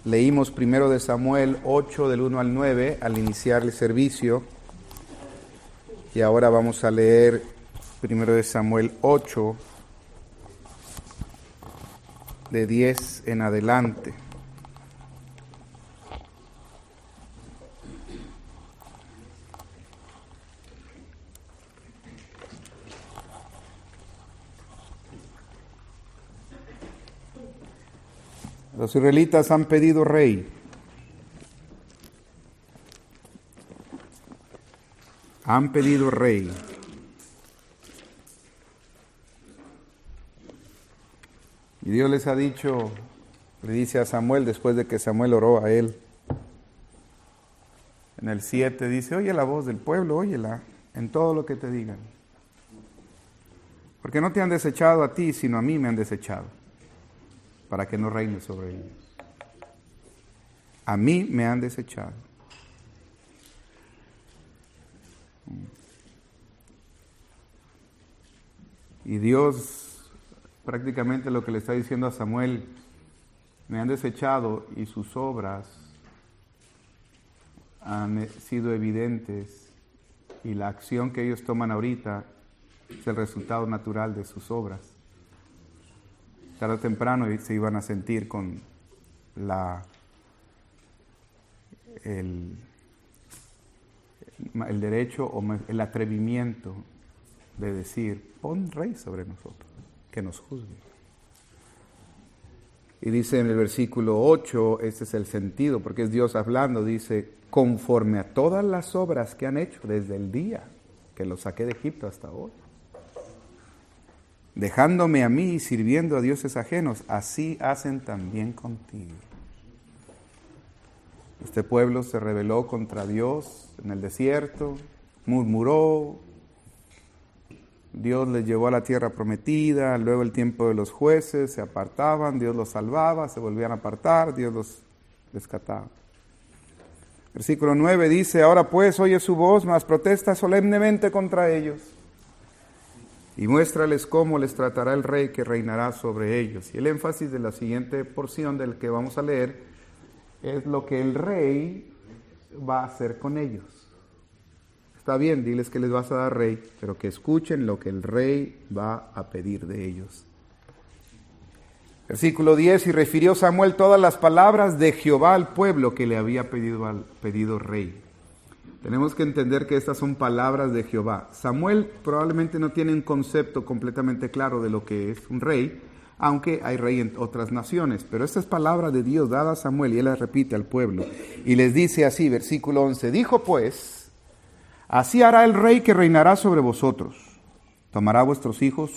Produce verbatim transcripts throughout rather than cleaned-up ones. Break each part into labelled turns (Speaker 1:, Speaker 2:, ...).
Speaker 1: Leímos primero de Samuel ocho del uno al nueve al iniciar el servicio y ahora vamos a leer primero de Samuel ocho de diez en adelante. Los israelitas han pedido rey. Han pedido rey. Y Dios les ha dicho, le dice a Samuel, después de que Samuel oró a él, en el siete dice, oye la voz del pueblo, óyela, en todo lo que te digan. Porque no te han desechado a ti, sino a mí me han desechado, para que no reines sobre ellos. A mí me han desechado. Y Dios prácticamente lo que le está diciendo a Samuel, me han desechado y sus obras han sido evidentes y la acción que ellos toman ahorita es el resultado natural de sus obras. Tarde o temprano se iban a sentir con la el, el derecho o el atrevimiento de decir, pon rey sobre nosotros, que nos juzgue. Y dice en el versículo ocho, este es el sentido, porque es Dios hablando, dice, conforme a todas las obras que han hecho desde el día que los saqué de Egipto hasta hoy, dejándome a mí y sirviendo a dioses ajenos, así hacen también contigo. Este pueblo se rebeló contra Dios en el desierto, murmuró, Dios les llevó a la tierra prometida, luego el tiempo de los jueces, se apartaban, Dios los salvaba, se volvían a apartar, Dios los rescataba. Versículo nueve dice, ahora pues oye su voz, mas protesta solemnemente contra ellos. Y muéstrales cómo les tratará el rey que reinará sobre ellos. Y el énfasis de la siguiente porción del que vamos a leer es lo que el rey va a hacer con ellos. Está bien, diles que les vas a dar rey, pero que escuchen lo que el rey va a pedir de ellos. Versículo diez, y refirió Samuel todas las palabras de Jehová al pueblo que le había pedido, al, pedido rey. Tenemos que entender que estas son palabras de Jehová. Samuel probablemente no tiene un concepto completamente claro de lo que es un rey, aunque hay rey en otras naciones. Pero esta es palabra de Dios dada a Samuel y él la repite al pueblo. Y les dice así, versículo once, dijo pues, así hará el rey que reinará sobre vosotros. Tomará vuestros hijos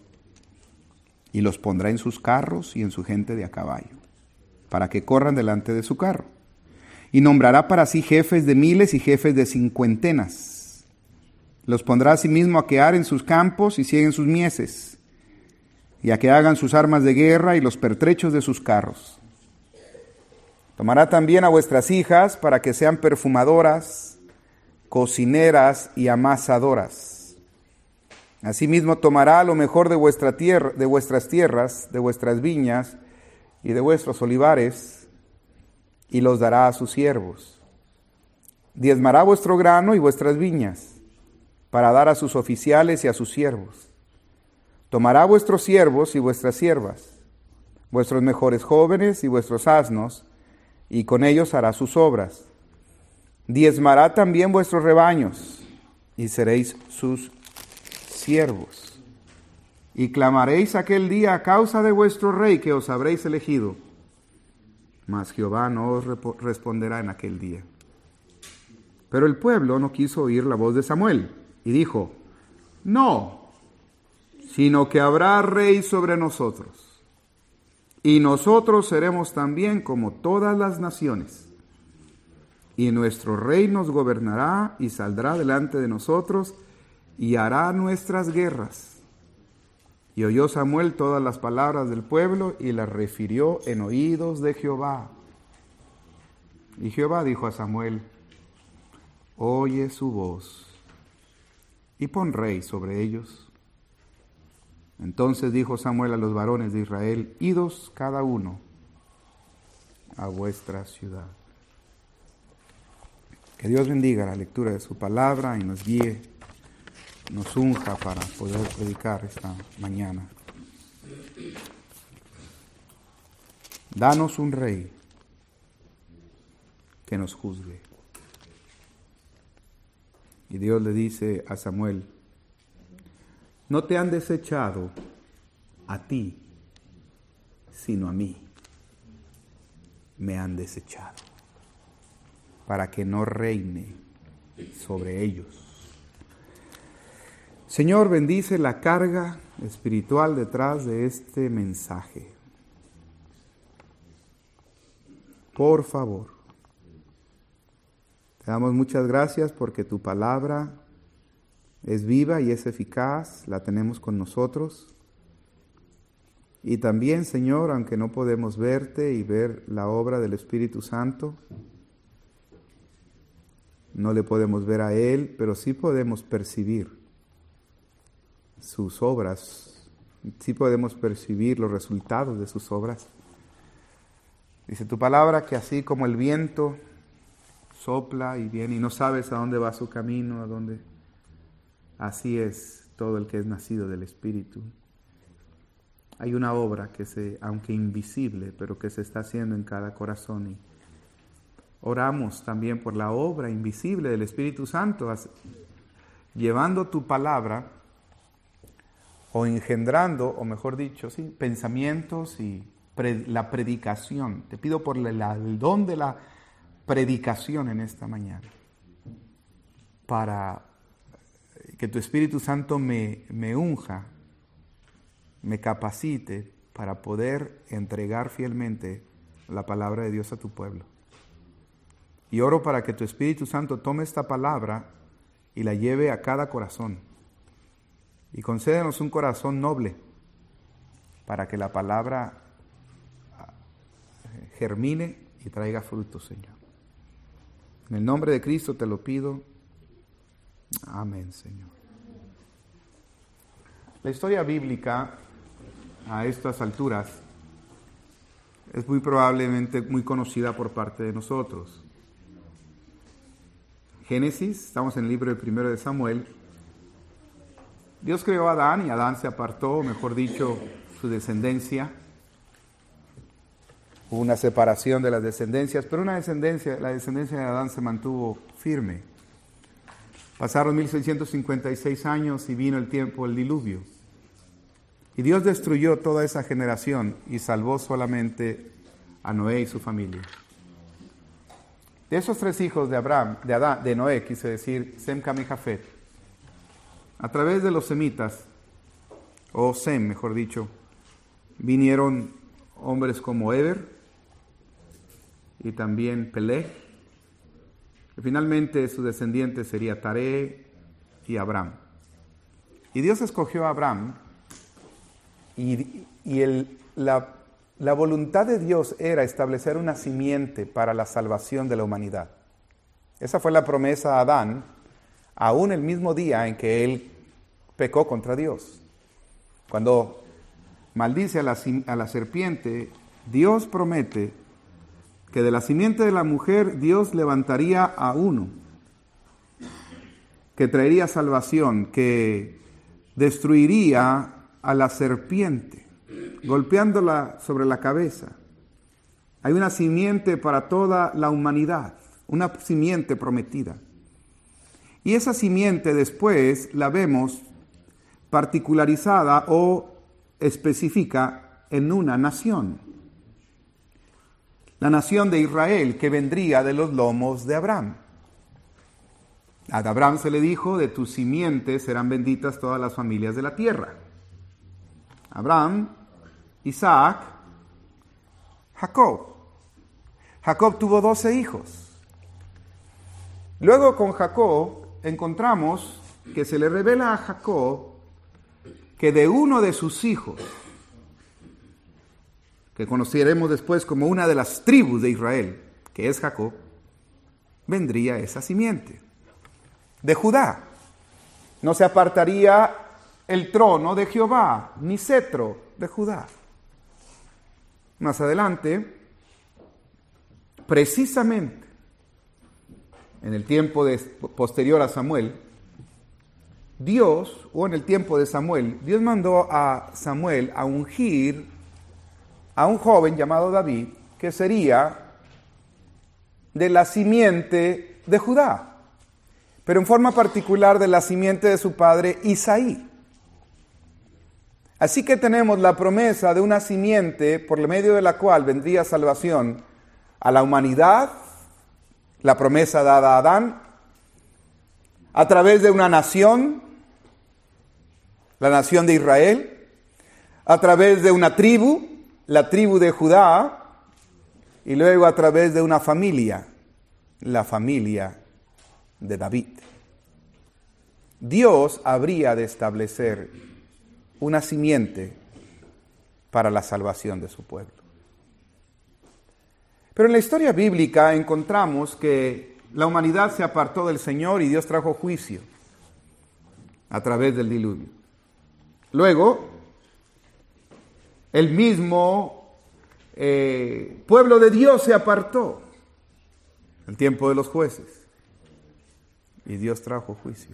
Speaker 1: y los pondrá en sus carros y en su gente de a caballo, para que corran delante de su carro. Y nombrará para sí jefes de miles y jefes de cincuentenas. Los pondrá asimismo a que aren sus campos y cieguen sus mieses, y a que hagan sus armas de guerra y los pertrechos de sus carros. Tomará también a vuestras hijas para que sean perfumadoras, cocineras y amasadoras. Asimismo tomará lo mejor de vuestra tierra, de vuestras tierras, de vuestras viñas y de vuestros olivares, y los dará a sus siervos. Diezmará vuestro grano y vuestras viñas, para dar a sus oficiales y a sus siervos. Tomará vuestros siervos y vuestras siervas, vuestros mejores jóvenes y vuestros asnos, y con ellos hará sus obras. Diezmará también vuestros rebaños, y seréis sus siervos. Y clamaréis aquel día a causa de vuestro rey que os habréis elegido, mas Jehová no os responderá en aquel día. Pero el pueblo no quiso oír la voz de Samuel, y dijo, no, sino que habrá rey sobre nosotros, y nosotros seremos también como todas las naciones, y nuestro rey nos gobernará y saldrá delante de nosotros, y hará nuestras guerras. Y oyó Samuel todas las palabras del pueblo y las refirió en oídos de Jehová. Y Jehová dijo a Samuel, oye su voz y pon rey sobre ellos. Entonces dijo Samuel a los varones de Israel, idos cada uno a vuestra ciudad. Que Dios bendiga la lectura de su palabra y nos guíe, nos unja para poder predicar esta mañana. Danos un rey que nos juzgue. Y Dios le dice a Samuel, no te han desechado a ti, sino a mí. Me han desechado para que no reine sobre ellos. Señor, bendice la carga espiritual detrás de este mensaje. Por favor, te damos muchas gracias porque tu palabra es viva y es eficaz, la tenemos con nosotros. Y también, Señor, aunque no podemos verte y ver la obra del Espíritu Santo, no le podemos ver a Él, pero sí podemos percibir sus obras, sí podemos percibir los resultados de sus obras. Dice tu palabra que así como el viento sopla y viene y no sabes a dónde va su camino, a dónde, así es todo el que es nacido del Espíritu. Hay una obra que se, aunque invisible, pero que se está haciendo en cada corazón, y oramos también por la obra invisible del Espíritu Santo, llevando tu palabra o engendrando, o mejor dicho, sí, pensamientos y pre, la predicación. Te pido por la, el don de la predicación en esta mañana, para que tu Espíritu Santo me, me unja, me capacite para poder entregar fielmente la palabra de Dios a tu pueblo. Y oro para que tu Espíritu Santo tome esta palabra y la lleve a cada corazón. Y concédenos un corazón noble para que la palabra germine y traiga fruto, Señor. En el nombre de Cristo te lo pido. Amén, Señor. La historia bíblica a estas alturas es muy probablemente muy conocida por parte de nosotros. Génesis, estamos en el libro del primero de Samuel. Dios creó a Adán y Adán se apartó, mejor dicho, su descendencia. Hubo una separación de las descendencias, pero una descendencia, la descendencia de Adán se mantuvo firme. Pasaron mil seiscientos cincuenta y seis años y vino el tiempo del diluvio. Y Dios destruyó toda esa generación y salvó solamente a Noé y su familia. De esos tres hijos de Abraham, de Adán, de Noé, quise decir, Sem, Cam y Jafet, a través de los semitas, o Sem, mejor dicho, vinieron hombres como Eber y también Peleg, y finalmente su descendiente sería Taré y Abraham. Y Dios escogió a Abraham, y, y el, la, la voluntad de Dios era establecer una simiente para la salvación de la humanidad. Esa fue la promesa a Adán, aún el mismo día en que él pecó contra Dios. Cuando maldice a la, a la serpiente, Dios promete que de la simiente de la mujer Dios levantaría a uno, que traería salvación, que destruiría a la serpiente, golpeándola sobre la cabeza. Hay una simiente para toda la humanidad, una simiente prometida. Y esa simiente después la vemos particularizada o específica en una nación. La nación de Israel, que vendría de los lomos de Abraham. A Abraham se le dijo, de tu simiente serán benditas todas las familias de la tierra. Abraham, Isaac, Jacob. Jacob tuvo doce hijos. Luego con Jacob encontramos que se le revela a Jacob que de uno de sus hijos, que conoceremos después como una de las tribus de Israel, que es Jacob, vendría esa simiente. De Judá no se apartaría el trono de Jehová, ni cetro de Judá. Más adelante, precisamente en el tiempo de, posterior a Samuel, Dios, o en el tiempo de Samuel, Dios mandó a Samuel a ungir a un joven llamado David, que sería de la simiente de Judá, pero en forma particular de la simiente de su padre Isaí. Así que tenemos la promesa de una simiente por medio de la cual vendría salvación a la humanidad, la promesa dada a Adán, a través de una nación, la nación de Israel, a través de una tribu, la tribu de Judá, y luego a través de una familia, la familia de David. Dios habría de establecer una simiente para la salvación de su pueblo. Pero en la historia bíblica encontramos que la humanidad se apartó del Señor y Dios trajo juicio a través del diluvio. Luego, el mismo eh, pueblo de Dios se apartó en el tiempo de los jueces y Dios trajo juicio.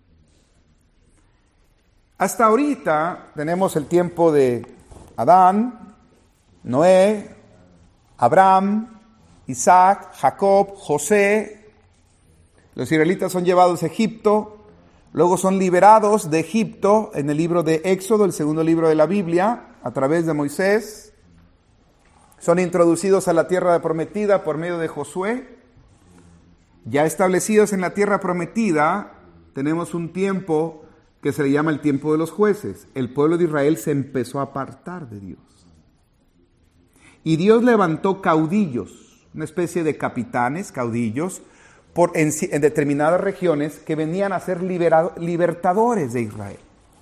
Speaker 1: Hasta ahorita tenemos el tiempo de Adán, Noé, Abraham, Isaac, Jacob, José. Los israelitas son llevados a Egipto, luego son liberados de Egipto en el libro de Éxodo, el segundo libro de la Biblia, a través de Moisés. Son introducidos a la tierra prometida por medio de Josué. Ya establecidos en la tierra prometida, tenemos un tiempo que se le llama el tiempo de los jueces. El pueblo de Israel se empezó a apartar de Dios. Y Dios levantó caudillos, una especie de capitanes, caudillos, por, en, en determinadas regiones que venían a ser liberado, libertadores de Israel.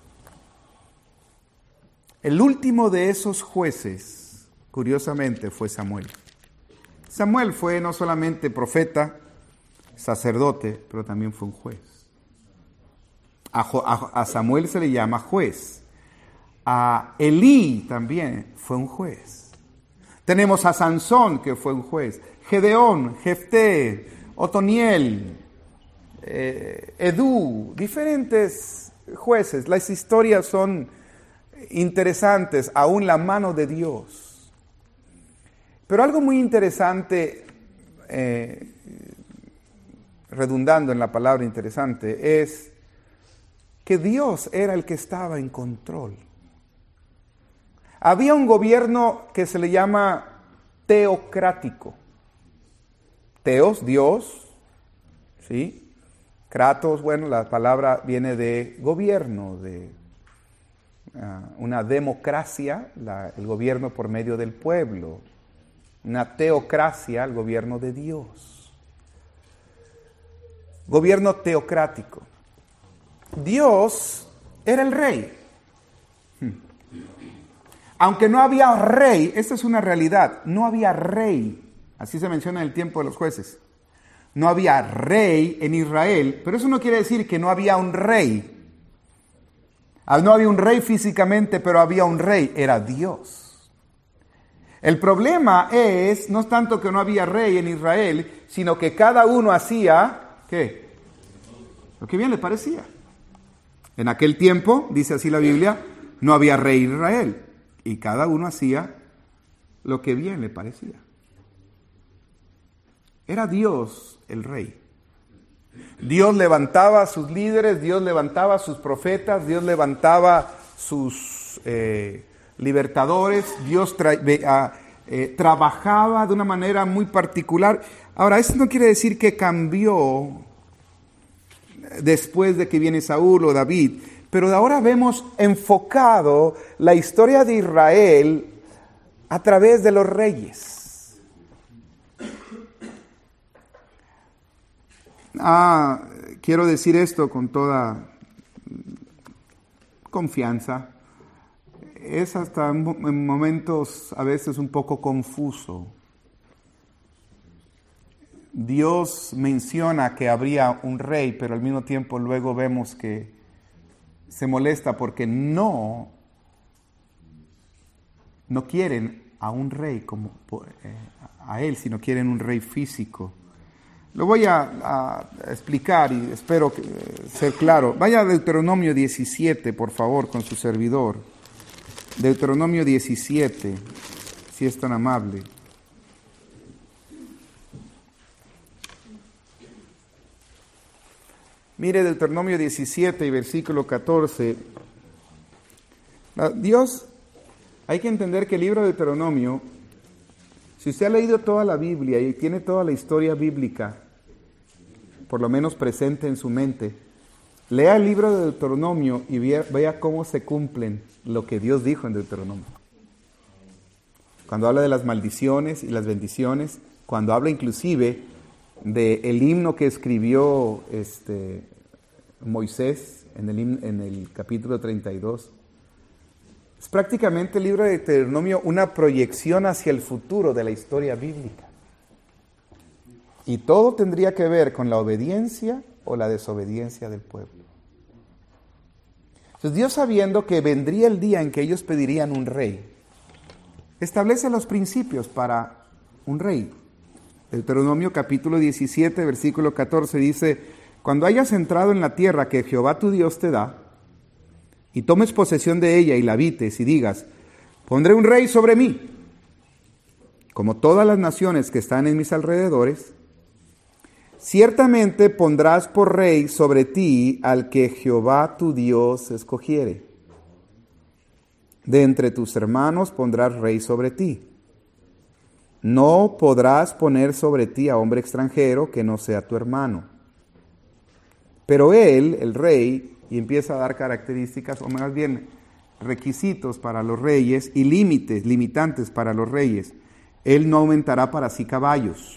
Speaker 1: El último de esos jueces, curiosamente, fue Samuel. Samuel fue no solamente profeta, sacerdote, pero también fue un juez. A, a, a Samuel se le llama juez. A Elí también fue un juez. Tenemos a Sansón, que fue un juez. Gedeón, Jefté, Otoniel, eh, Edú, diferentes jueces. Las historias son interesantes, aún la mano de Dios. Pero algo muy interesante, eh, redundando en la palabra interesante, es que Dios era el que estaba en control. Había un gobierno que se le llama teocrático. Teos, Dios, ¿sí? Kratos, bueno, la palabra viene de gobierno, de uh, una democracia, la, el gobierno por medio del pueblo. Una teocracia, el gobierno de Dios. Gobierno teocrático. Dios era el rey. Aunque no había rey, esta es una realidad, no había rey, así se menciona en el tiempo de los jueces. No había rey en Israel, pero eso no quiere decir que no había un rey. No había un rey físicamente, pero había un rey, era Dios. El problema es, no es tanto que no había rey en Israel, sino que cada uno hacía, ¿qué? Lo que bien le parecía. En aquel tiempo, dice así la Biblia, no había rey en Israel. Y cada uno hacía lo que bien le parecía. Era Dios el rey. Dios levantaba a sus líderes, Dios levantaba a sus profetas, Dios levantaba sus eh, libertadores, Dios tra- a, eh, trabajaba de una manera muy particular. Ahora, eso no quiere decir que cambió después de que viene Saúl o David, pero ahora vemos enfocado la historia de Israel a través de los reyes. Ah, quiero decir esto con toda confianza. Es hasta en momentos a veces un poco confuso. Dios menciona que habría un rey, pero al mismo tiempo luego vemos que se molesta porque no, no quieren a un rey como eh, a él, si no quieren un rey físico. Lo voy a, a explicar y espero que, eh, ser claro. Vaya a Deuteronomio diecisiete, por favor, con su servidor. Deuteronomio diecisiete, si es tan amable. Mire Deuteronomio diecisiete y versículo catorce. Dios, hay que entender que el libro de Deuteronomio, si usted ha leído toda la Biblia y tiene toda la historia bíblica, por lo menos presente en su mente, lea el libro de Deuteronomio y vea, vea cómo se cumplen lo que Dios dijo en Deuteronomio. Cuando habla de las maldiciones y las bendiciones, cuando habla inclusive del himno que escribió este, Moisés en el, en el capítulo treinta y dos. Es prácticamente el libro de Deuteronomio una proyección hacia el futuro de la historia bíblica. Y todo tendría que ver con la obediencia o la desobediencia del pueblo. Entonces Dios, sabiendo que vendría el día en que ellos pedirían un rey, establece los principios para un rey. Deuteronomio capítulo diecisiete, versículo catorce dice: cuando hayas entrado en la tierra que Jehová tu Dios te da, y tomes posesión de ella y la habites, y digas: pondré un rey sobre mí, como todas las naciones que están en mis alrededores, ciertamente pondrás por rey sobre ti al que Jehová tu Dios escogiere. De entre tus hermanos pondrás rey sobre ti. No podrás poner sobre ti a hombre extranjero que no sea tu hermano. Pero él, el rey, y empieza a dar características, o más bien requisitos para los reyes y límites, limitantes para los reyes. Él no aumentará para sí caballos,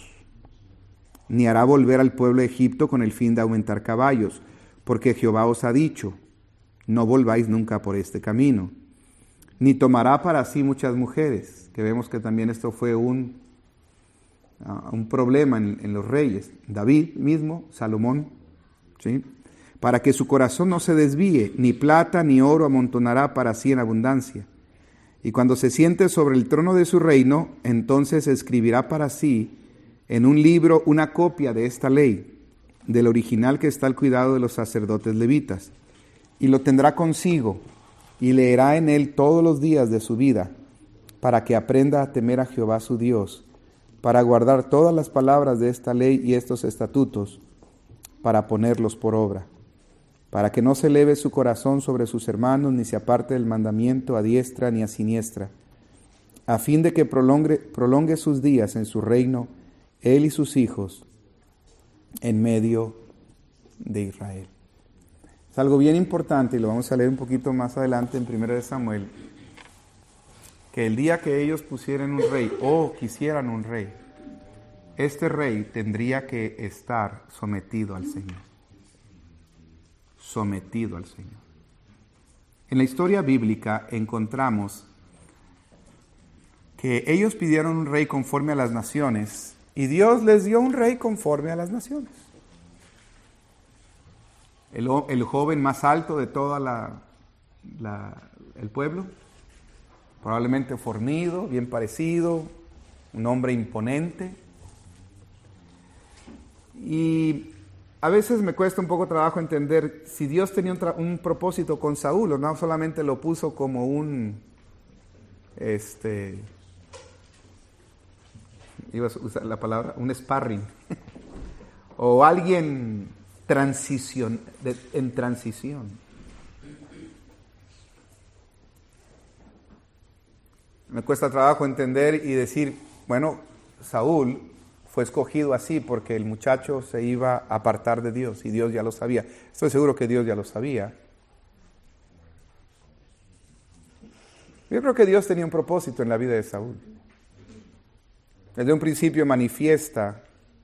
Speaker 1: ni hará volver al pueblo de Egipto con el fin de aumentar caballos, porque Jehová os ha dicho: no volváis nunca por este camino. Ni tomará para sí muchas mujeres, que vemos que también esto fue un, uh, un problema en, en los reyes. David mismo, Salomón, ¿sí? Para que su corazón no se desvíe, ni plata ni oro amontonará para sí en abundancia. Y cuando se siente sobre el trono de su reino, entonces escribirá para sí en un libro una copia de esta ley, del original que está al cuidado de los sacerdotes levitas, y lo tendrá consigo, y leerá en él todos los días de su vida, para que aprenda a temer a Jehová su Dios, para guardar todas las palabras de esta ley y estos estatutos, para ponerlos por obra, para que no se eleve su corazón sobre sus hermanos, ni se aparte del mandamiento a diestra ni a siniestra, a fin de que prolongue, prolongue sus días en su reino, él y sus hijos, en medio de Israel. Es algo bien importante, y lo vamos a leer un poquito más adelante en primera de Samuel, que el día que ellos pusieran un rey, o quisieran un rey, este rey tendría que estar sometido al Señor. Sometido al Señor. En la historia bíblica encontramos que ellos pidieron un rey conforme a las naciones, y Dios les dio un rey conforme a las naciones. El, el joven más alto de todo la, la, el pueblo, probablemente fornido, bien parecido, un hombre imponente. Y a veces me cuesta un poco trabajo entender si Dios tenía un, un propósito con Saúl, o no solamente lo puso como un, este, iba a usar la palabra, un sparring, o alguien transición, de, en transición. Me cuesta trabajo entender y decir, bueno, Saúl fue escogido así porque el muchacho se iba a apartar de Dios y Dios ya lo sabía. Estoy seguro que Dios ya lo sabía. Yo creo que Dios tenía un propósito en la vida de Saúl. Desde un principio manifiesta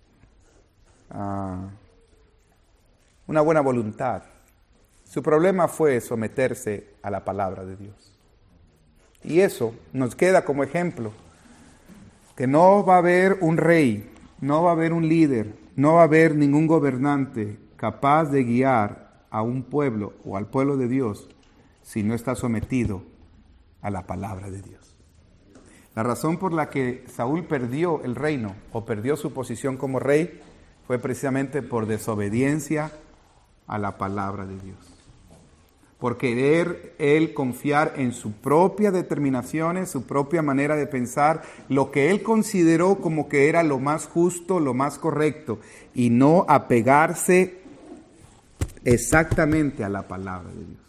Speaker 1: uh, una buena voluntad. Su problema fue someterse a la palabra de Dios. Y eso nos queda como ejemplo, que no va a haber un rey, no va a haber un líder, no va a haber ningún gobernante capaz de guiar a un pueblo o al pueblo de Dios si no está sometido a la palabra de Dios. La razón por la que Saúl perdió el reino o perdió su posición como rey fue precisamente por desobediencia a la palabra de Dios. Por querer él confiar en su propia determinaciones, su propia manera de pensar, lo que él consideró como que era lo más justo, lo más correcto, y no apegarse exactamente a la palabra de Dios.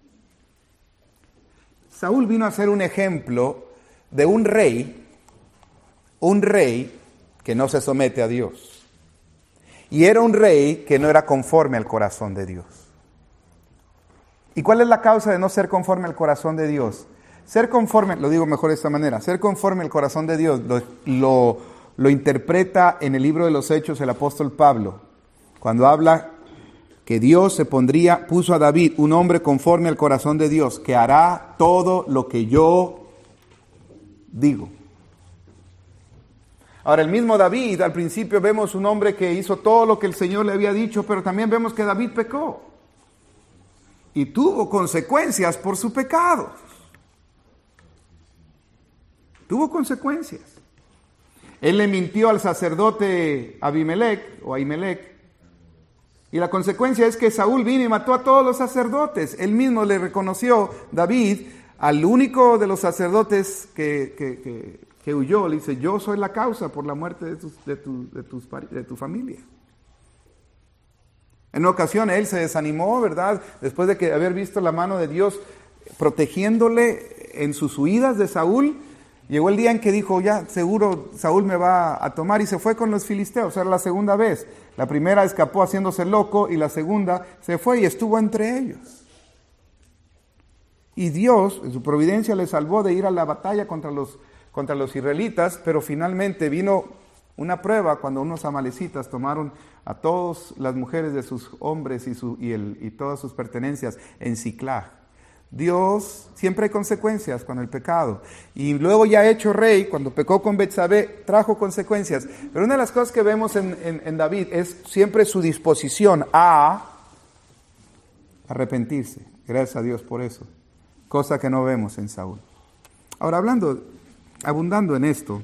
Speaker 1: Saúl vino a ser un ejemplo de un rey, un rey que no se somete a Dios. Y era un rey que no era conforme al corazón de Dios. ¿Y cuál es la causa de no ser conforme al corazón de Dios? Ser conforme, lo digo mejor de esta manera, ser conforme al corazón de Dios lo, lo, lo interpreta en el libro de los Hechos el apóstol Pablo, cuando habla que Dios se pondría, puso a David, un hombre conforme al corazón de Dios, que hará todo lo que yo digo. Ahora, el mismo David, al principio vemos un hombre que hizo todo lo que el Señor le había dicho, pero también vemos que David pecó. Y tuvo consecuencias por su pecado. Tuvo consecuencias. Él le mintió al sacerdote Abimelech o Ahimelech. Y la consecuencia es que Saúl vino y mató a todos los sacerdotes. Él mismo le reconoció, David, al único de los sacerdotes que, que, que, que huyó. Le dice, yo soy la causa por la muerte de, tus, de, tu, de, tus, de tu familia. En una ocasión él se desanimó, ¿verdad? Después de que haber visto la mano de Dios protegiéndole en sus huidas de Saúl, llegó el día en que dijo, ya seguro Saúl me va a tomar, y se fue con los filisteos. Era la segunda vez. La primera escapó haciéndose loco y la segunda se fue y estuvo entre ellos. Y Dios, en su providencia, le salvó de ir a la batalla contra los, contra los israelitas, pero finalmente vino una prueba cuando unos amalecitas tomaron a todas las mujeres de sus hombres y, su, y, el, y todas sus pertenencias en Siclag. Dios, siempre hay consecuencias con el pecado. Y luego ya hecho rey, cuando pecó con Betsabé, trajo consecuencias. Pero una de las cosas que vemos en, en, en David es siempre su disposición a arrepentirse. Gracias a Dios por eso. Cosa que no vemos en Saúl. Ahora, hablando, abundando en esto,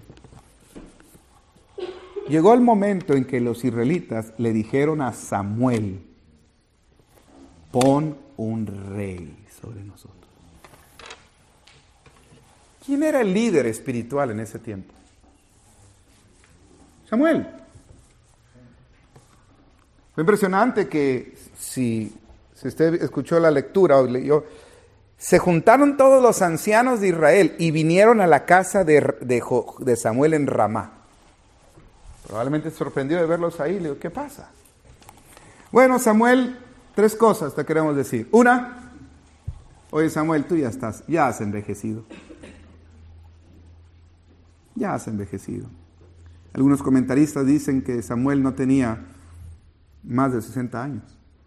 Speaker 1: llegó el momento en que los israelitas le dijeron a Samuel, pon un rey sobre nosotros. ¿Quién era el líder espiritual en ese tiempo? Samuel. Fue impresionante que si, si usted escuchó la lectura o leyó, se juntaron todos los ancianos de Israel y vinieron a la casa de, de, de Samuel en Ramá. Probablemente se sorprendió de verlos ahí. Le digo, ¿qué pasa? Bueno, Samuel, tres cosas te queremos decir. Una, oye Samuel, tú ya estás, ya has envejecido. Ya has envejecido. Algunos comentaristas dicen que Samuel no tenía más de sesenta años.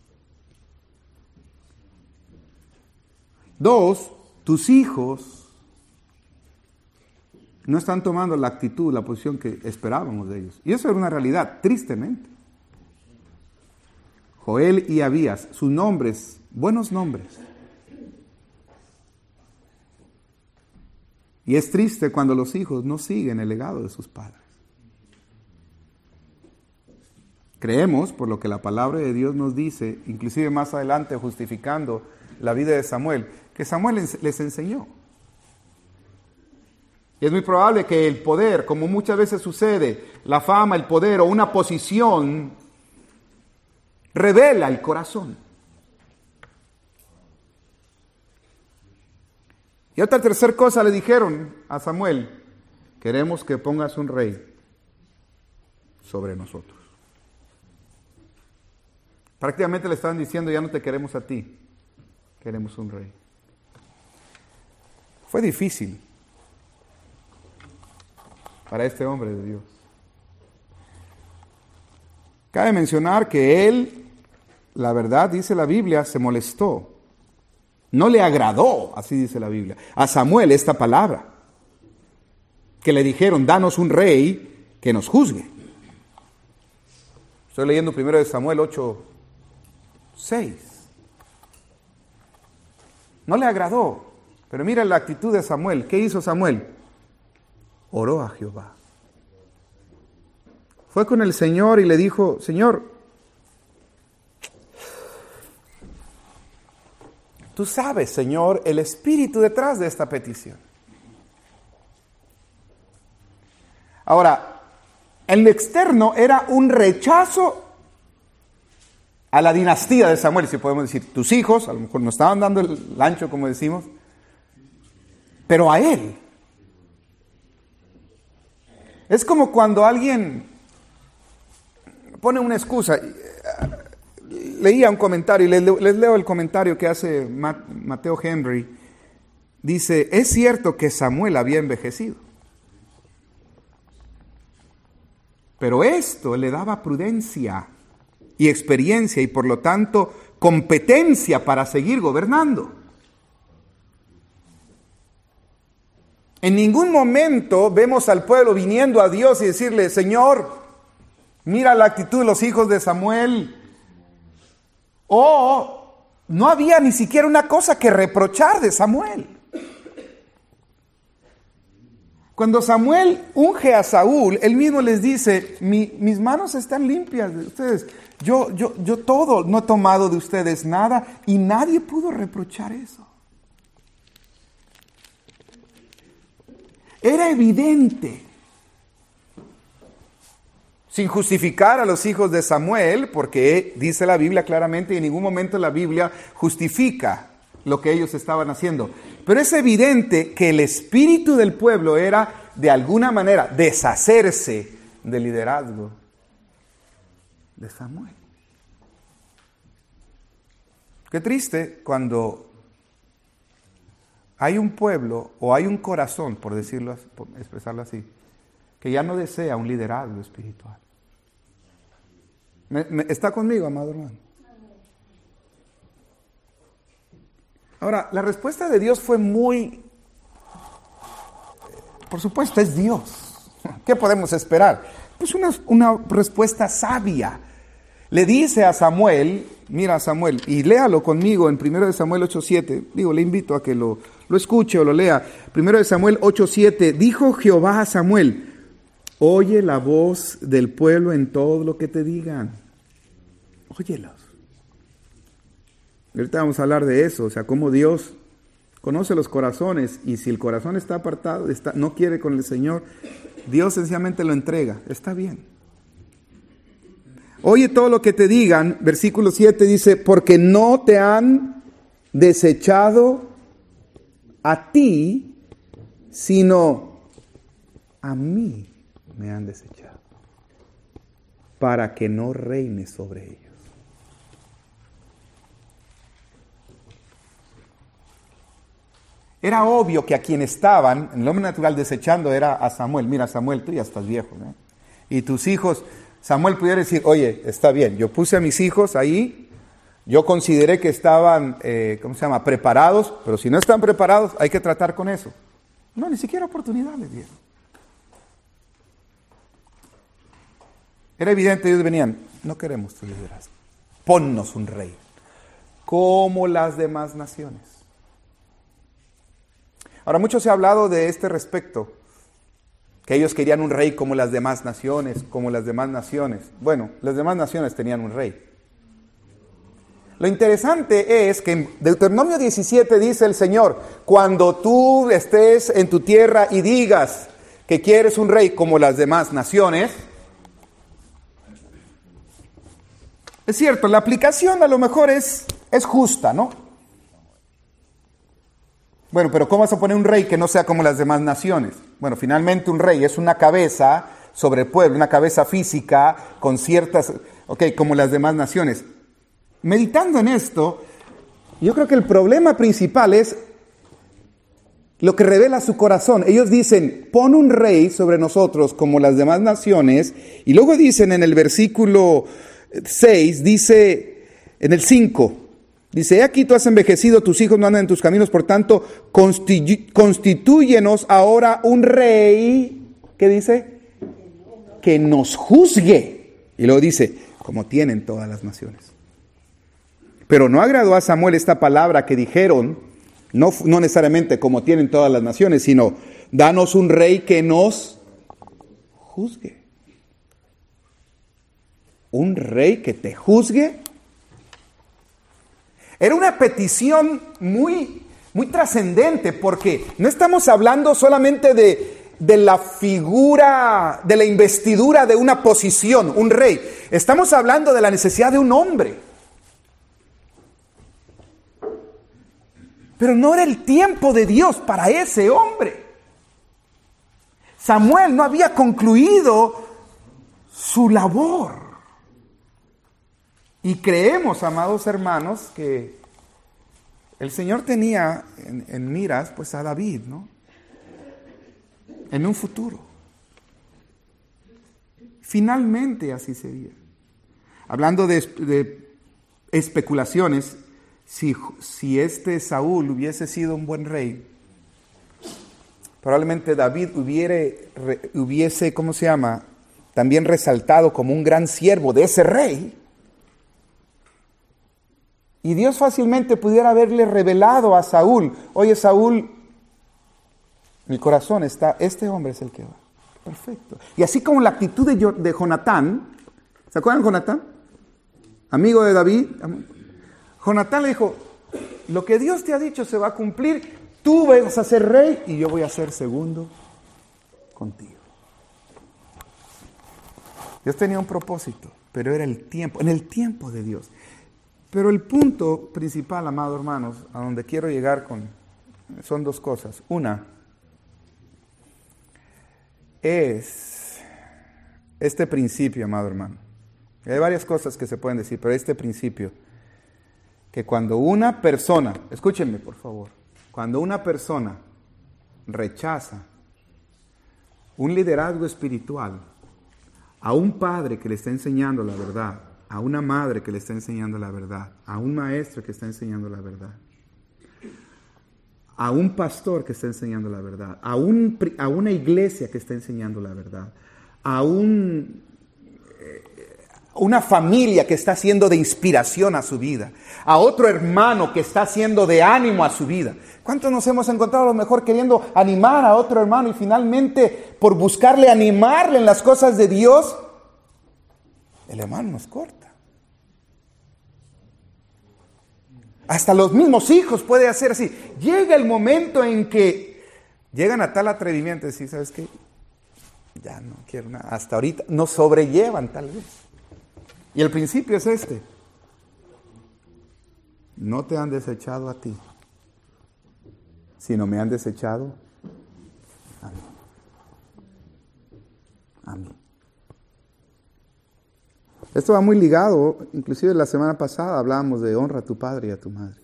Speaker 1: Dos, tus hijos no están tomando la actitud, la posición que esperábamos de ellos. Y eso era una realidad, tristemente. Joel y Abías, sus nombres, buenos nombres. Y es triste cuando los hijos no siguen el legado de sus padres. Creemos, por lo que la palabra de Dios nos dice, inclusive más adelante justificando la vida de Samuel, que Samuel les enseñó. Y es muy probable que el poder, como muchas veces sucede, la fama, el poder o una posición, revela el corazón. Y otra tercera cosa le dijeron a Samuel, queremos que pongas un rey sobre nosotros. Prácticamente le estaban diciendo, ya no te queremos a ti, queremos un rey. Fue difícil para este hombre de Dios. Cabe mencionar que él, la verdad, dice la Biblia, se molestó. No le agradó, así dice la Biblia, a Samuel esta palabra. Que le dijeron, danos un rey que nos juzgue. Estoy leyendo primero de Samuel ocho, seis. No le agradó. Pero mira la actitud de Samuel. ¿Qué hizo Samuel? oró a Jehová. Fue con el Señor y le dijo, Señor, tú sabes, Señor, el espíritu detrás de esta petición. Ahora, en lo externo era un rechazo a la dinastía de Samuel, si podemos decir, tus hijos, a lo mejor no estaban dando el ancho, como decimos, pero a él. Es como cuando alguien pone una excusa. Leía un comentario, y les, les leo el comentario que hace Mateo Henry. Dice, es cierto que Samuel había envejecido, pero esto le daba prudencia y experiencia y por lo tanto competencia para seguir gobernando. En ningún momento vemos al pueblo viniendo a Dios y decirle, Señor, mira la actitud de los hijos de Samuel. O no había ni siquiera una cosa que reprochar de Samuel. Cuando Samuel unge a Saúl, él mismo les dice, Mi, mis manos están limpias de ustedes. Yo, yo, yo todo, no he tomado de ustedes nada y nadie pudo reprochar eso. Era evidente, sin justificar a los hijos de Samuel, porque dice la Biblia claramente y en ningún momento la Biblia justifica lo que ellos estaban haciendo. Pero es evidente que el espíritu del pueblo era, de alguna manera, deshacerse del liderazgo de Samuel. Qué triste cuando hay un pueblo o hay un corazón, por decirlo, por expresarlo así, que ya no desea un liderazgo espiritual. ¿Me, me, ¿Está conmigo, amado hermano? Ahora, la respuesta de Dios fue muy, por supuesto, es Dios. ¿Qué podemos esperar? Pues una, una respuesta sabia. Le dice a Samuel, mira Samuel, y léalo conmigo en primero de Samuel ocho siete, digo, le invito a que lo, lo escuche o lo lea. primero de Samuel ocho siete, dijo Jehová a Samuel, oye la voz del pueblo en todo lo que te digan. Óyelos. Ahorita vamos a hablar de eso, o sea, cómo Dios conoce los corazones y si el corazón está apartado, está, no quiere con el Señor, Dios sencillamente lo entrega. Está bien. Oye todo lo que te digan, versículo siete dice, porque no te han desechado a ti, sino a mí me han desechado, para que no reine sobre ellos. Era obvio que a quien estaban, en el hombre natural, desechando era a Samuel. Mira, Samuel, tú ya estás viejo, ¿no? Y tus hijos, Samuel pudiera decir, oye, está bien, yo puse a mis hijos ahí, yo consideré que estaban, eh, ¿cómo se llama?, preparados, pero si no están preparados, hay que tratar con eso. No, ni siquiera oportunidad les dieron. Era evidente, ellos venían, no queremos tu liderazgo, ponnos un rey, como las demás naciones. Ahora, mucho se ha hablado de este respecto, que ellos querían un rey como las demás naciones, como las demás naciones. Bueno, las demás naciones tenían un rey. Lo interesante es que en Deuteronomio diecisiete dice el Señor, cuando tú estés en tu tierra y digas que quieres un rey como las demás naciones, es cierto, la aplicación a lo mejor es, es justa, ¿no? Bueno, pero ¿cómo vas a poner un rey que no sea como las demás naciones? Bueno, finalmente un rey es una cabeza sobre el pueblo, una cabeza física con ciertas, ok, como las demás naciones. Meditando en esto, yo creo que el problema principal es lo que revela su corazón. Ellos dicen, pon un rey sobre nosotros como las demás naciones, y luego dicen en el versículo seis, dice en el cinco, dice, he aquí tú has envejecido, tus hijos no andan en tus caminos, por tanto, constitu- constitúyenos ahora un rey, ¿qué dice? Que nos juzgue. Y luego dice, como tienen todas las naciones. Pero no agradó a Samuel esta palabra que dijeron, no, no necesariamente como tienen todas las naciones, sino Danos un rey que nos juzgue. ¿Un rey que te juzgue? Era una petición muy, muy trascendente, porque no estamos hablando solamente de, de la figura, de la investidura de una posición, un rey. Estamos hablando de la necesidad de un hombre. Pero no era el tiempo de Dios para ese hombre. Samuel no había concluido su labor. Y creemos, amados hermanos, que el Señor tenía en, en miras pues a David, ¿no? En un futuro. Finalmente así sería. Hablando de, de especulaciones, si, si este Saúl hubiese sido un buen rey, probablemente David hubiere, hubiese, ¿cómo se llama?, también resaltado como un gran siervo de ese rey. Y Dios fácilmente pudiera haberle revelado a Saúl: oye, Saúl, mi corazón está, este hombre es el que va. Perfecto. Y así como la actitud de, de Jonatán, ¿se acuerdan de Jonatán? Amigo de David. Jonatán le dijo: lo que Dios te ha dicho se va a cumplir, tú vas a ser rey y yo voy a ser segundo contigo. Dios tenía un propósito, pero era el tiempo, en el tiempo de Dios. Pero el punto principal, amados hermanos, a donde quiero llegar con, son dos cosas. Una es este principio, amado hermano. Hay varias cosas que se pueden decir, pero este principio, que cuando una persona, escúchenme por favor, cuando una persona rechaza un liderazgo espiritual a un padre que le está enseñando la verdad, a una madre que le está enseñando la verdad, a un maestro que está enseñando la verdad, a un pastor que está enseñando la verdad, a, un, a una iglesia que está enseñando la verdad, a un, eh, una familia que está siendo de inspiración a su vida, a otro hermano que está siendo de ánimo a su vida. ¿Cuántos nos hemos encontrado a lo mejor queriendo animar a otro hermano y finalmente por buscarle animarle en las cosas de Dios, el hermano nos corta? Hasta los mismos hijos puede hacer así. Llega el momento en que llegan a tal atrevimiento de decir: ¿sabes qué? Ya no quiero nada. Hasta ahorita nos sobrellevan tal vez. Y el principio es este: no te han desechado a ti, sino me han desechado a mí. A mí. Esto va muy ligado, inclusive la semana pasada hablábamos de honra a tu padre y a tu madre.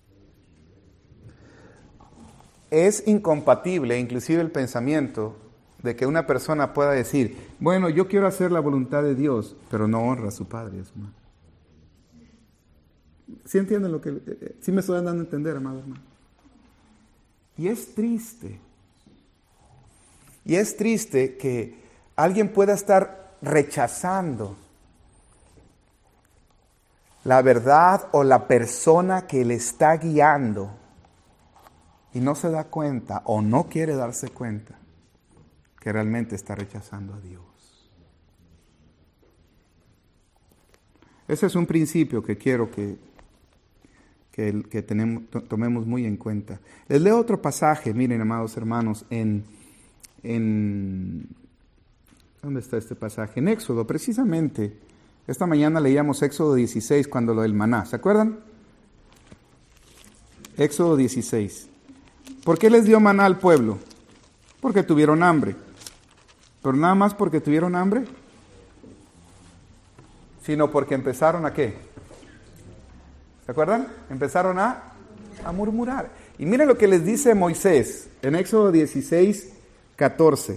Speaker 1: Es incompatible inclusive el pensamiento de que una persona pueda decir: bueno, yo quiero hacer la voluntad de Dios, pero no honra a su padre y a su madre. ¿Sí entienden lo que... sí me estoy dando a entender, amado hermano? Y es triste. Y es triste que alguien pueda estar rechazando la verdad o la persona que le está guiando y no se da cuenta o no quiere darse cuenta que realmente está rechazando a Dios. Ese es un principio que quiero que, que, que tenemos, tomemos muy en cuenta. Les leo otro pasaje, miren, amados hermanos, en, en ¿dónde está este pasaje? En Éxodo, precisamente. Esta mañana leíamos Éxodo dieciséis cuando lo del maná, ¿se acuerdan? Éxodo dieciséis. ¿Por qué les dio maná al pueblo? Porque tuvieron hambre. Pero nada más porque tuvieron hambre, sino porque empezaron a ¿qué? ¿Se acuerdan? Empezaron a, a murmurar. Y miren lo que les dice Moisés en Éxodo dieciséis, catorce.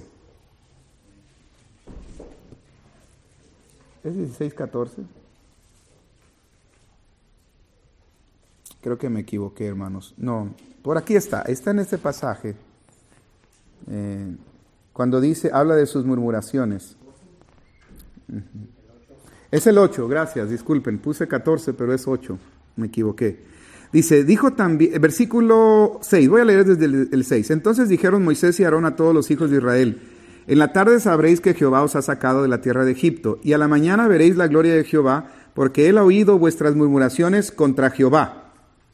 Speaker 1: ¿Es dieciséis, catorce? Creo que me equivoqué, hermanos. No, por aquí está, está en este pasaje. Eh, cuando dice, habla de sus murmuraciones. Uh-huh. Es el ocho, gracias, disculpen, puse catorce, pero es ocho, me equivoqué. Dice, dijo también, versículo seis, voy a leer desde el, el seis. Entonces dijeron Moisés y Aarón a todos los hijos de Israel: en la tarde sabréis que Jehová os ha sacado de la tierra de Egipto, y a la mañana veréis la gloria de Jehová, porque él ha oído vuestras murmuraciones contra Jehová.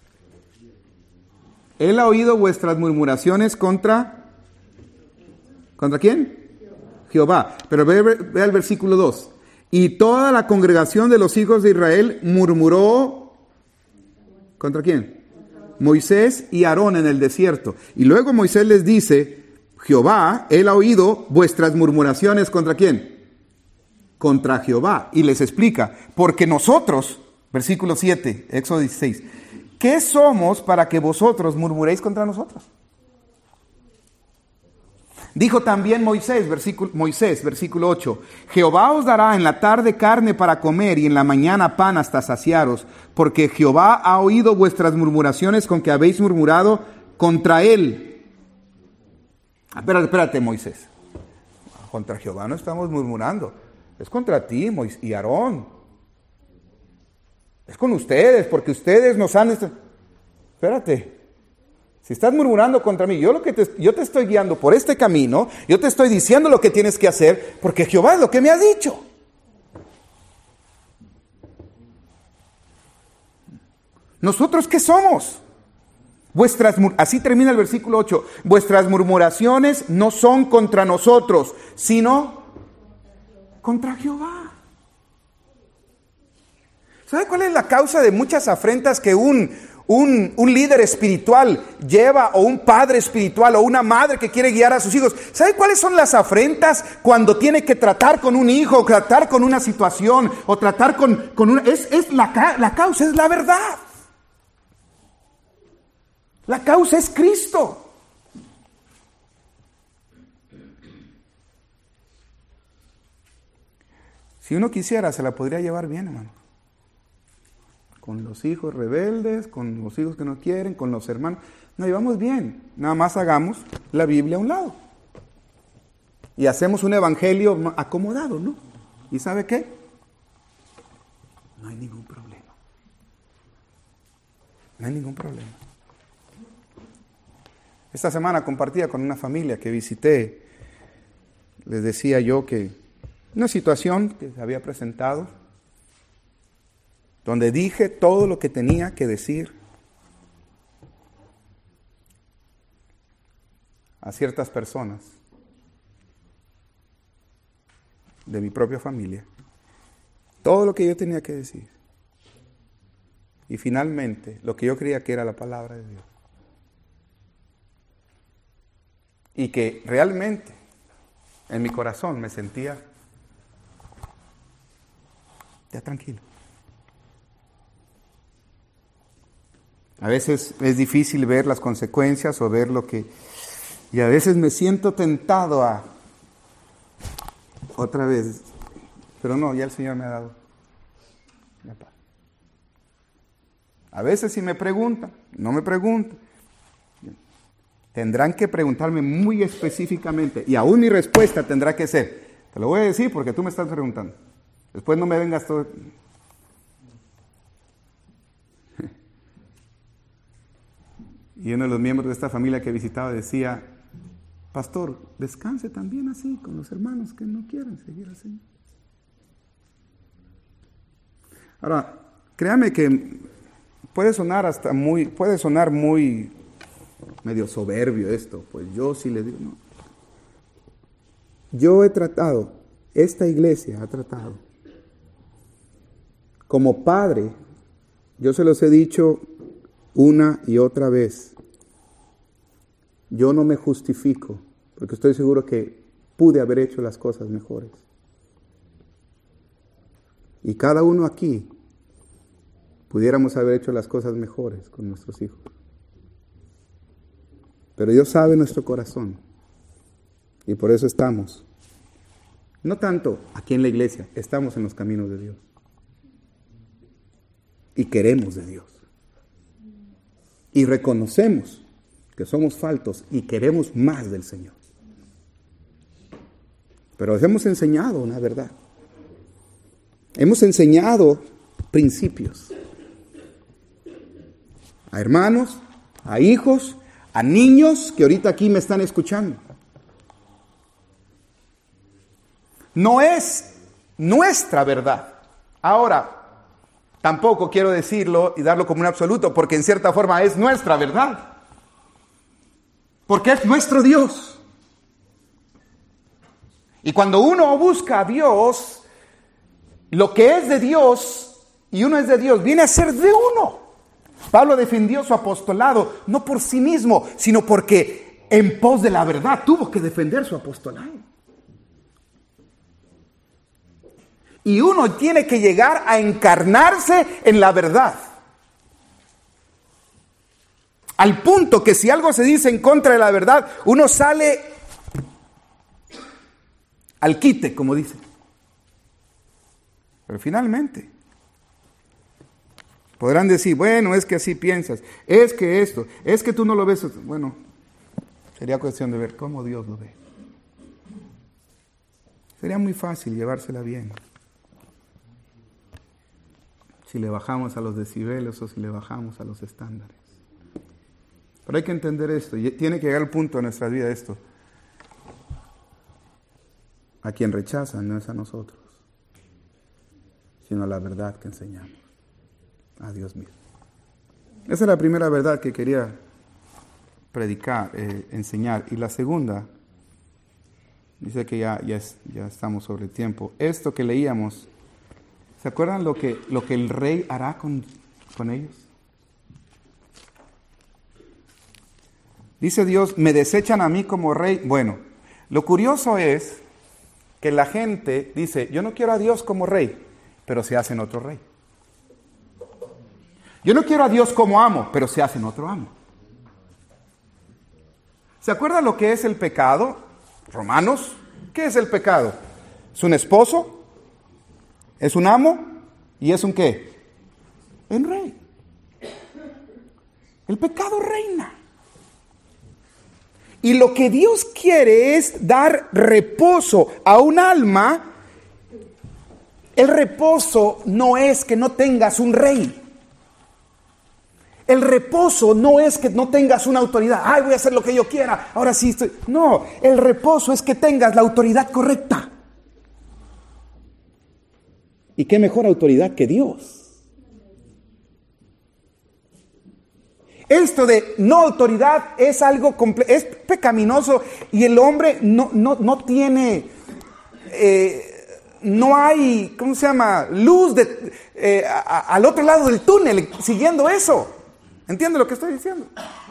Speaker 1: Él ha oído vuestras murmuraciones contra... ¿Contra quién? Jehová. Pero ve, ve el versículo dos. Y toda la congregación de los hijos de Israel murmuró... ¿Contra quién? Moisés y Aarón en el desierto. Y luego Moisés les dice, Jehová, él ha oído vuestras murmuraciones ¿contra quién? Contra Jehová. Y les explica, porque nosotros, versículo siete, Éxodo dieciséis, ¿qué somos para que vosotros murmuréis contra nosotros? Dijo también Moisés, versículo, Moisés, versículo ocho, Jehová os dará en la tarde carne para comer y en la mañana pan hasta saciaros, porque Jehová ha oído vuestras murmuraciones con que habéis murmurado contra él. Espérate, espérate, Moisés. Contra Jehová no estamos murmurando, es contra ti, Moisés y Aarón. Es con ustedes, porque ustedes nos han... Espérate. Si estás murmurando contra mí, yo, lo que te, yo te estoy guiando por este camino, yo te estoy diciendo lo que tienes que hacer, porque Jehová es lo que me ha dicho. ¿Nosotros qué somos? Vuestras, así termina el versículo ocho. Vuestras murmuraciones no son contra nosotros, sino contra Jehová. ¿Sabe cuál es la causa de muchas afrentas que un... Un, un líder espiritual lleva, o un padre espiritual, o una madre que quiere guiar a sus hijos? ¿Sabe cuáles son las afrentas cuando tiene que tratar con un hijo, o tratar con una situación, o tratar con, con una... Es, es la, la causa, es la verdad. La causa es Cristo. Si uno quisiera, se la podría llevar bien, hermano. Con los hijos rebeldes, con los hijos que no quieren, con los hermanos. Nos llevamos bien. Nada más hagamos la Biblia a un lado. Y hacemos un evangelio acomodado, ¿no? ¿Y sabe qué? No hay ningún problema. No hay ningún problema. Esta semana compartía con una familia que visité. Les decía yo que una situación que se había presentado, donde dije todo lo que tenía que decir a ciertas personas de mi propia familia. Todo lo que yo tenía que decir. Y finalmente, lo que yo creía que era la palabra de Dios. Y que realmente, en mi corazón, me sentía ya tranquilo. A veces es difícil ver las consecuencias o ver lo que... Y a veces me siento tentado a... Otra vez. Pero no, ya el Señor me ha dado la paz. A veces si me preguntan, no me preguntan. Tendrán que preguntarme muy específicamente. Y aún mi respuesta tendrá que ser, te lo voy a decir porque tú me estás preguntando. Después no me vengas todo... Y uno de los miembros de esta familia que visitaba decía, pastor, descanse también así con los hermanos que no quieren seguir así. Ahora, créame que puede sonar hasta muy, puede sonar muy medio soberbio esto, pues yo sí le digo, no. Yo he tratado, esta iglesia ha tratado, como padre, yo se los he dicho una y otra vez. Yo no me justifico, porque estoy seguro que pude haber hecho las cosas mejores. Y cada uno aquí pudiéramos haber hecho las cosas mejores con nuestros hijos. Pero Dios sabe nuestro corazón. Y por eso estamos. No tanto aquí en la iglesia, estamos en los caminos de Dios. Y queremos de Dios. Y reconocemos que somos faltos y queremos más del Señor. Pero hemos enseñado una verdad. Hemos enseñado principios. a hermanos, a hijos, a niños que ahorita aquí me están escuchando. No es nuestra verdad. Ahora, tampoco quiero decirlo y darlo como un absoluto, porque en cierta forma es nuestra verdad. Porque es nuestro Dios. Y cuando uno busca a Dios, lo que es de Dios y uno es de Dios, viene a ser de uno. Pablo defendió su apostolado no por sí mismo, sino porque en pos de la verdad tuvo que defender su apostolado. Y uno tiene que llegar a encarnarse en la verdad. Al punto que si algo se dice en contra de la verdad, uno sale al quite, como dicen. Pero finalmente podrán decir, bueno, es que así piensas, es que esto, es que tú no lo ves. Bueno, sería cuestión de ver cómo Dios lo ve. Sería muy fácil llevársela bien. Si le bajamos a los decibeles o si le bajamos a los estándares. Pero hay que entender esto, y tiene que llegar al punto de nuestra vida esto. A quien rechazan no es a nosotros, sino a la verdad que enseñamos, a Dios mismo. Esa es la primera verdad que quería predicar, eh, enseñar. Y la segunda, dice que ya, ya, es, ya estamos sobre el tiempo. Esto que leíamos, ¿se acuerdan lo que, lo que el rey hará con, con ellos? Dice Dios, me desechan a mí como rey. Bueno, lo curioso es que la gente dice, yo no quiero a Dios como rey, pero se hacen otro rey. Yo no quiero a Dios como amo, pero se hacen otro amo. ¿Se acuerdan lo que es el pecado? Romanos, ¿qué es el pecado? ¿Es un esposo? ¿Es un amo? ¿Y es un qué? Un rey. El pecado reina. Y lo que Dios quiere es dar reposo a un alma. El reposo no es que no tengas un rey. El reposo no es que no tengas una autoridad. Ay, voy a hacer lo que yo quiera. Ahora sí estoy. No, el reposo es que tengas la autoridad correcta. ¿Y qué mejor autoridad que Dios? Esto de no autoridad es algo comple- es pecaminoso y el hombre no, no, no tiene, eh, no hay, ¿cómo se llama? Luz de, eh, a, a, al otro lado del túnel siguiendo eso. ¿Entiende lo que estoy diciendo?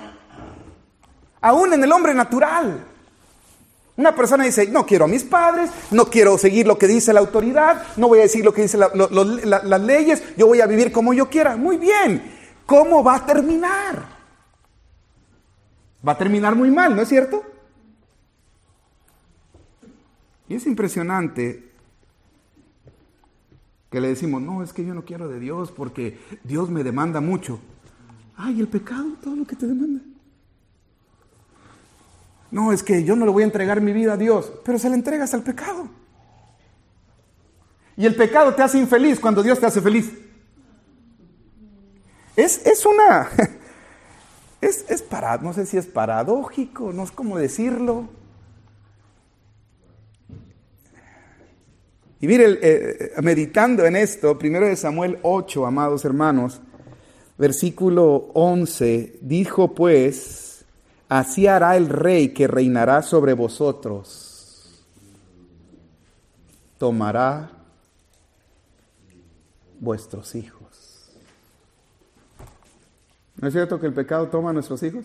Speaker 1: Aún en el hombre natural. Una persona dice, no quiero a mis padres, no quiero seguir lo que dice la autoridad, no voy a decir lo que dicen la, lo, lo, la, las leyes, yo voy a vivir como yo quiera. Muy bien. ¿Cómo va a terminar? Va a terminar muy mal, ¿no es cierto? Y es impresionante que le decimos, no, es que yo no quiero de Dios porque Dios me demanda mucho. Ay, el pecado, todo lo que te demanda. No, es que yo no le voy a entregar mi vida a Dios, pero se la entregas al pecado. Y el pecado te hace infeliz cuando Dios te hace feliz. Es, es una, es, es para, no sé si es paradójico, no sé cómo decirlo. Y mire, eh, meditando en esto, primero de Samuel ocho, amados hermanos, versículo once, dijo pues, así hará el rey que reinará sobre vosotros, tomará vuestros hijos. ¿No es cierto que el pecado toma a nuestros hijos?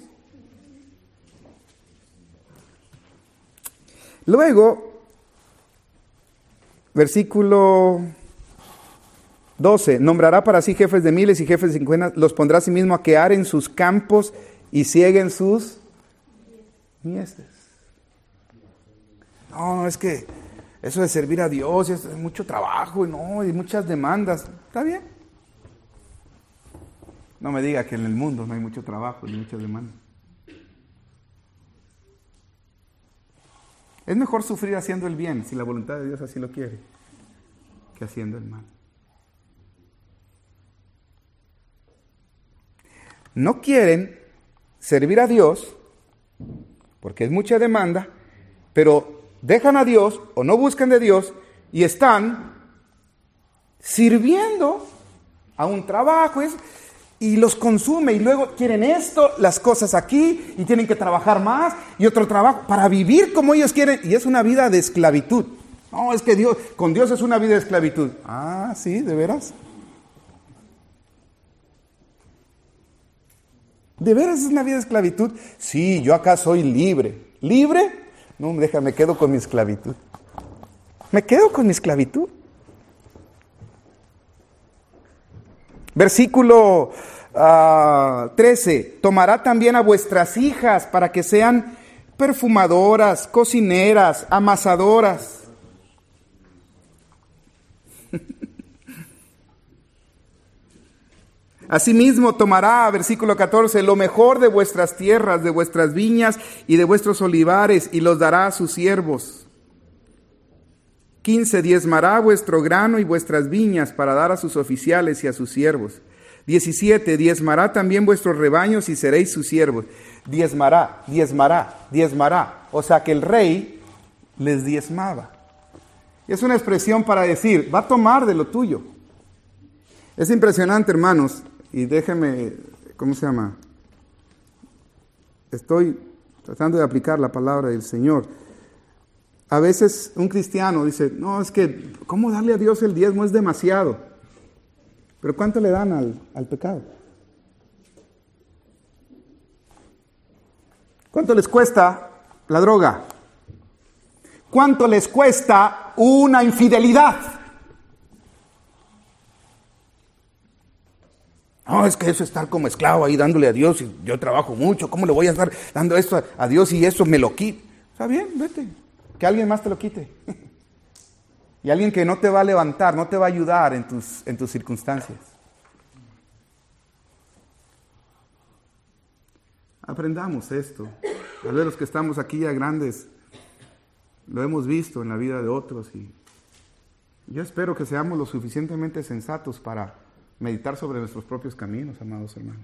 Speaker 1: Luego, versículo doce, nombrará para sí jefes de miles y jefes de cincuenta, los pondrá a sí mismo a que aren sus campos y cieguen sus miestes. No, no, es que eso de servir a Dios es mucho trabajo y no, y muchas demandas. ¿Está bien? No me diga que en el mundo no hay mucho trabajo ni mucha demanda. Es mejor sufrir haciendo el bien, si la voluntad de Dios así lo quiere, que haciendo el mal. no quieren servir a Dios, porque es mucha demanda, pero dejan a Dios o no buscan de Dios y están sirviendo a un trabajo y los consume y luego quieren esto, las cosas aquí y tienen que trabajar más y otro trabajo para vivir como ellos quieren y es una vida de esclavitud. No, es que Dios, con Dios es una vida de esclavitud. Ah, sí, ¿de veras? ¿De veras es una vida de esclavitud? Sí, yo acá soy libre. ¿Libre? No, déjame, me quedo con mi esclavitud. Me quedo con mi esclavitud. Versículo uh, trece. Tomará también a vuestras hijas para que sean perfumadoras, cocineras, amasadoras. Asimismo tomará, versículo catorce, lo mejor de vuestras tierras, de vuestras viñas y de vuestros olivares, y los dará a sus siervos. quince, diezmará vuestro grano y vuestras viñas para dar a sus oficiales y a sus siervos. diecisiete, diezmará también vuestros rebaños y seréis sus siervos. Diezmará, diezmará, diezmará. O sea que el rey les diezmaba. Es una expresión para decir, va a tomar de lo tuyo. Es impresionante, hermanos. Y déjeme, ¿cómo se llama? Estoy tratando de aplicar la palabra del Señor. A veces un cristiano dice, no, es que, ¿cómo darle a Dios el diezmo? Es demasiado. Pero ¿cuánto le dan al, al pecado? ¿Cuánto les cuesta la droga? ¿Cuánto les cuesta una infidelidad? No, es que eso es estar como esclavo ahí dándole a Dios. Y yo trabajo mucho, ¿cómo le voy a estar dando esto a Dios y eso me lo quita? Está bien, vete, que alguien más te lo quite. Y alguien que no te va a levantar, no te va a ayudar en tus, en tus circunstancias. Aprendamos esto. Tal vez los que estamos aquí ya grandes, lo hemos visto en la vida de otros. Y yo espero que seamos lo suficientemente sensatos para meditar sobre nuestros propios caminos, amados hermanos.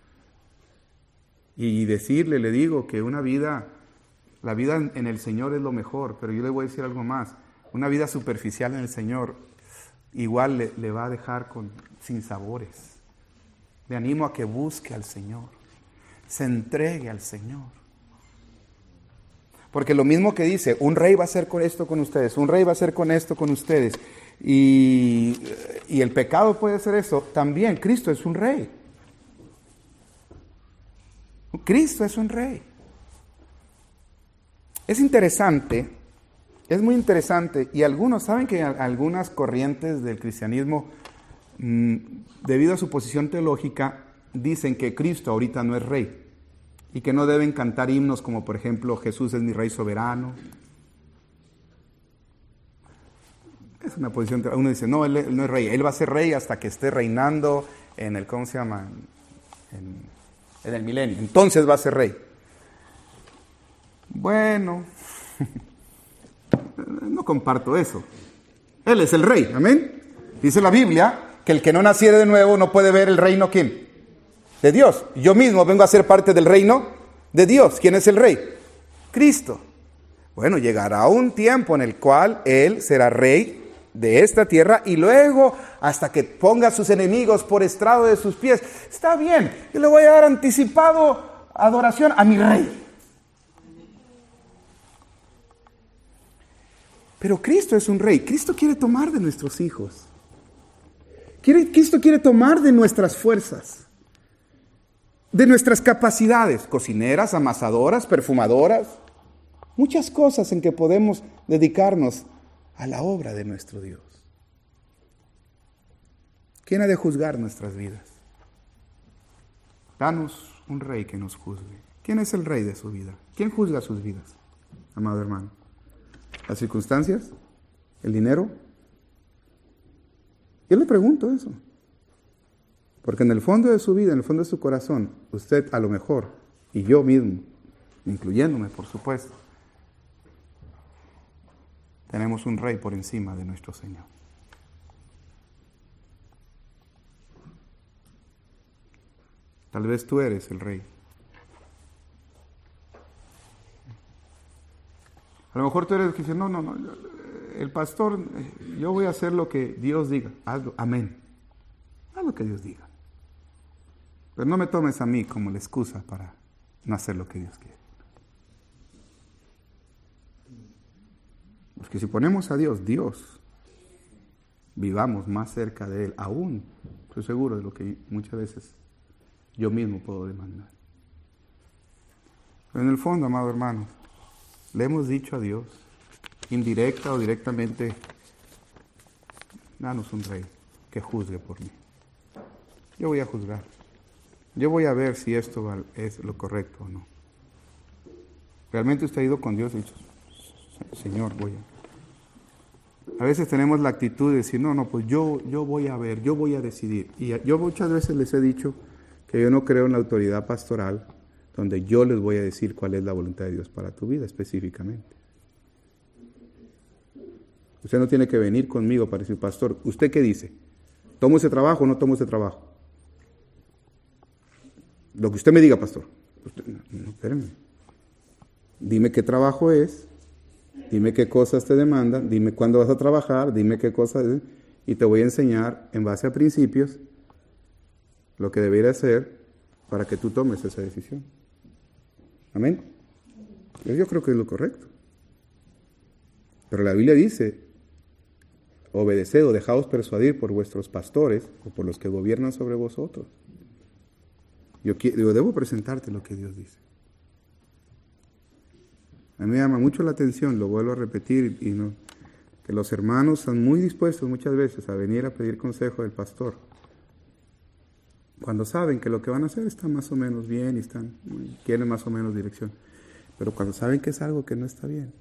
Speaker 1: Y decirle, le digo, que una vida, la vida en el Señor es lo mejor, pero yo le voy a decir algo más. Una vida superficial en el Señor igual le, le va a dejar con, sin sabores. Le animo a que busque al Señor, se entregue al Señor. Porque lo mismo que dice, un rey va a hacer con esto con ustedes, un rey va a hacer con esto con ustedes, y, y el pecado puede ser eso, también Cristo es un rey. Cristo es un rey. Es interesante, es muy interesante, y algunos saben que algunas corrientes del cristianismo, mmm, debido a su posición teológica, dicen que Cristo ahorita no es rey. Y que no deben cantar himnos como, por ejemplo, Jesús es mi Rey soberano. Es una posición, uno dice, no, él, él no es rey, él va a ser rey hasta que esté reinando en el, ¿cómo se llama? En, en el milenio. Entonces va a ser rey. Bueno, no comparto eso. Él es el rey, amén. Dice la Biblia que el que no naciere de nuevo no puede ver el reino, ¿quién? De Dios. Yo mismo vengo a ser parte del reino de Dios. ¿Quién es el rey? Cristo. Bueno, llegará un tiempo en el cual Él será rey de esta tierra y luego hasta que ponga a sus enemigos por estrado de sus pies. Está bien, yo le voy a dar anticipado adoración a mi rey. Pero Cristo es un rey. Cristo quiere tomar de nuestros hijos. Quiere, Cristo quiere tomar de nuestras fuerzas. De nuestras capacidades, cocineras, amasadoras, perfumadoras, muchas cosas en que podemos dedicarnos a la obra de nuestro Dios. ¿Quién ha de juzgar nuestras vidas? Danos un rey que nos juzgue. ¿Quién es el rey de su vida? ¿Quién juzga sus vidas, amado hermano? ¿Las circunstancias? ¿El dinero? Yo le pregunto eso. Porque en el fondo de su vida, en el fondo de su corazón, usted a lo mejor, y yo mismo, incluyéndome por supuesto, tenemos un rey por encima de nuestro Señor. Tal vez tú eres el rey. A lo mejor tú eres el que dice, no, no, no, el pastor, yo voy a hacer lo que Dios diga. Hazlo, amén. Haz lo que Dios diga. Pero no me tomes a mí como la excusa para no hacer lo que Dios quiere. Porque si ponemos a Dios, Dios, vivamos más cerca de Él, aún, estoy seguro de lo que muchas veces yo mismo puedo demandar. Pero en el fondo, amado hermano, le hemos dicho a Dios, indirecta o directamente, danos un rey que juzgue por mí. Yo voy a juzgar. Yo voy a ver si esto es lo correcto o no. ¿Realmente usted ha ido con Dios y dicho, Señor, voy a... A veces tenemos la actitud de decir, no, no, pues yo, yo voy a ver, yo voy a decidir. Y yo muchas veces les he dicho que yo no creo en la autoridad pastoral donde yo les voy a decir cuál es la voluntad de Dios para tu vida específicamente. Usted no tiene que venir conmigo para decir, pastor, ¿usted qué dice? ¿Tomo ese trabajo o no tomo ese trabajo? Lo que usted me diga, pastor. Usted, no, espérame. Dime qué trabajo es, dime qué cosas te demandan, dime cuándo vas a trabajar, dime qué cosas es, y te voy a enseñar en base a principios lo que debería hacer para que tú tomes esa decisión. Amén. Yo creo que es lo correcto. Pero la Biblia dice, obedeced o dejaos persuadir por vuestros pastores o por los que gobiernan sobre vosotros. Yo, yo debo presentarte lo que Dios dice. A mí me llama mucho la atención, lo vuelvo a repetir, y no, que los hermanos están muy dispuestos muchas veces a venir a pedir consejo del pastor, cuando saben que lo que van a hacer está más o menos bien y están, quieren más o menos dirección. Pero cuando saben que es algo que no está bien,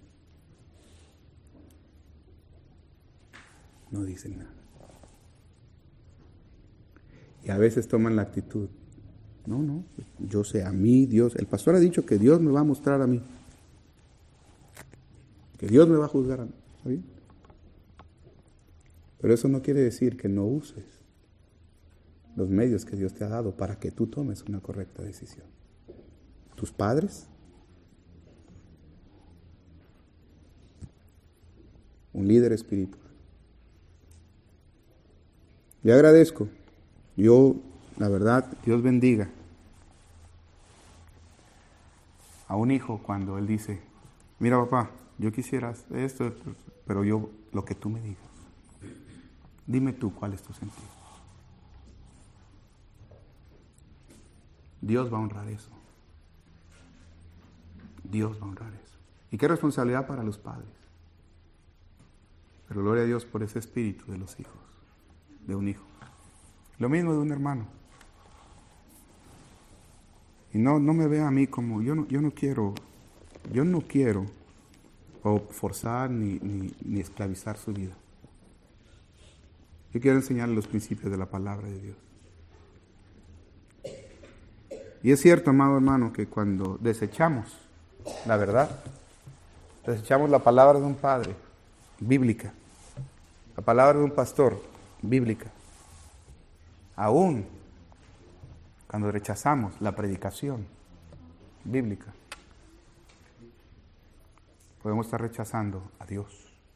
Speaker 1: no dicen nada. Y a veces toman la actitud, no, no, yo sé, a mí Dios, el pastor ha dicho que Dios me va a mostrar a mí, que Dios me va a juzgar a mí, ¿está bien? Pero eso no quiere decir que no uses los medios que Dios te ha dado para que tú tomes una correcta decisión. Tus padres, un líder espiritual. Yo agradezco, yo, la verdad, Dios bendiga a un hijo cuando él dice, mira papá, yo quisiera esto, pero yo, lo que tú me digas, dime tú cuál es tu sentido. Dios va a honrar eso. Dios va a honrar eso. Y qué responsabilidad para los padres. Pero gloria a Dios por ese espíritu de los hijos, de un hijo. Lo mismo de un hermano. Y no, no me vea a mí como, yo no, yo no quiero, yo no quiero o forzar ni, ni, ni esclavizar su vida. Yo quiero enseñarle los principios de la palabra de Dios. Y es cierto, amado hermano, que cuando desechamos la verdad, desechamos la palabra de un padre, bíblica, la palabra de un pastor, bíblica, aún cuando rechazamos la predicación bíblica, podemos estar rechazando a Dios.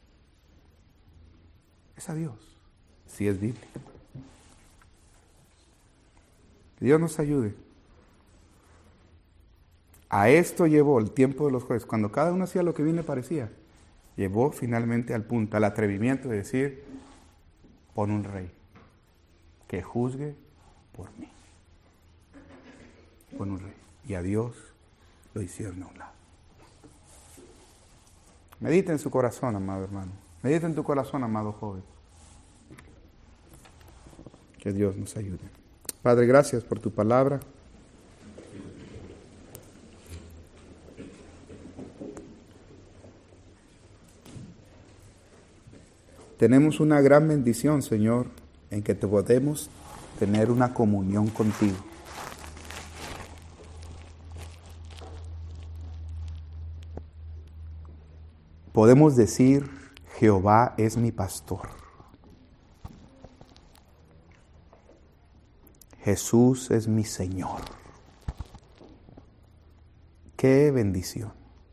Speaker 1: Es a Dios, si es bíblica. Que Dios nos ayude. A esto llevó el tiempo de los jueces, cuando cada uno hacía lo que bien le parecía, llevó finalmente al punto, al atrevimiento de decir, pon un rey que juzgue por mí. Pon un rey. Y a Dios lo hicieron a un lado. Medita en su corazón, amado hermano. Medita en tu corazón, amado joven. Que Dios nos ayude. Padre, gracias por tu palabra. Tenemos una gran bendición, Señor, en que te podemos tener una comunión contigo. Podemos decir, Jehová es mi pastor. Jesús es mi Señor. ¡Qué bendición!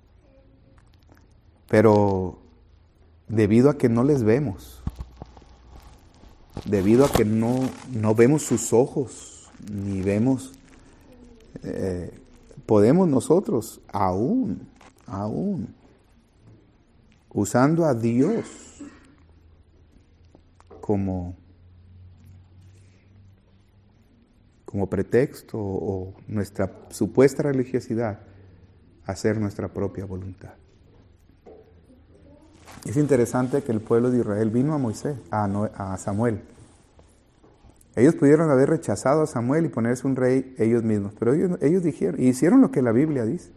Speaker 1: Pero debido a que no les vemos, debido a que no, no vemos sus ojos, ni vemos, eh, podemos nosotros aún, aún, usando a Dios como, como pretexto o nuestra supuesta religiosidad, hacer nuestra propia voluntad. Es interesante que el pueblo de Israel vino a Moisés, a, Noé, a Samuel. Ellos pudieron haber rechazado a Samuel y ponerse un rey ellos mismos, pero ellos, ellos dijeron, y hicieron lo que la Biblia dice.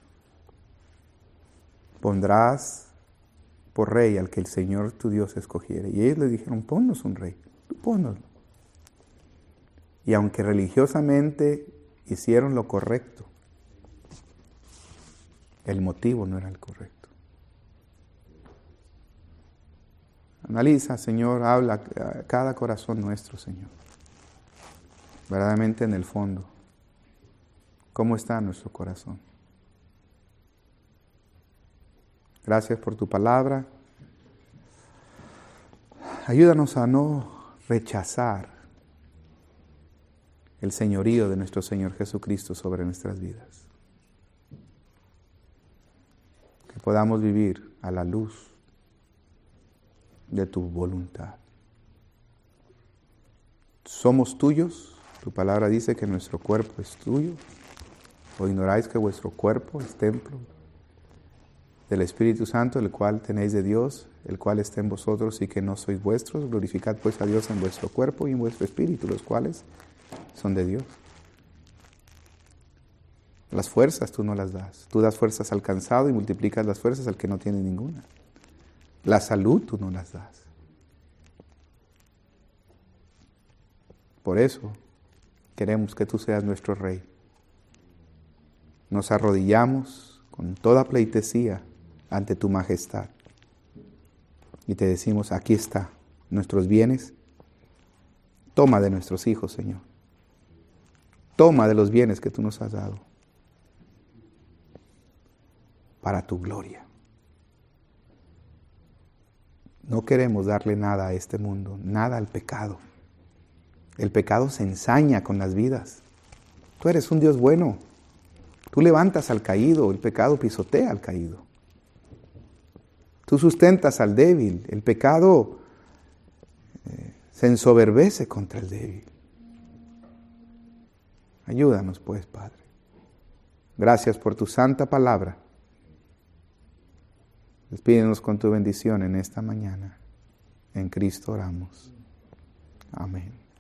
Speaker 1: Pondrás por rey al que el Señor tu Dios escogiere. Y ellos le dijeron, ponnos un rey, tú pónnoslo. Y aunque religiosamente hicieron lo correcto, el motivo no era el correcto. Analiza, Señor, habla a cada corazón nuestro, Señor. Verdaderamente en el fondo, ¿cómo está nuestro corazón? Gracias por tu palabra. Ayúdanos a no rechazar el señorío de nuestro Señor Jesucristo sobre nuestras vidas. Que podamos vivir a la luz de tu voluntad. Somos tuyos, tu palabra dice que nuestro cuerpo es tuyo. ¿O ignoráis que vuestro cuerpo es templo del Espíritu Santo, el cual tenéis de Dios, el cual está en vosotros y que no sois vuestros? Glorificad pues a Dios en vuestro cuerpo y en vuestro espíritu, los cuales son de Dios. Las fuerzas tú no las das. Tú das fuerzas al cansado y multiplicas las fuerzas al que no tiene ninguna. La salud tú no las das. Por eso queremos que tú seas nuestro Rey. Nos arrodillamos con toda pleitesía ante tu majestad y te decimos, aquí está nuestros bienes. Toma de nuestros hijos, Señor. Toma de los bienes que tú nos has dado para tu gloria. No queremos darle nada a este mundo, nada al pecado. El pecado se ensaña con las vidas. Tú eres un Dios bueno. Tú levantas al caído, el pecado pisotea al caído. Tú sustentas al débil, el pecado eh, se ensoberbece contra el débil. Ayúdanos pues, Padre. Gracias por tu santa palabra. Despídenos con tu bendición en esta mañana. En Cristo oramos. Amén.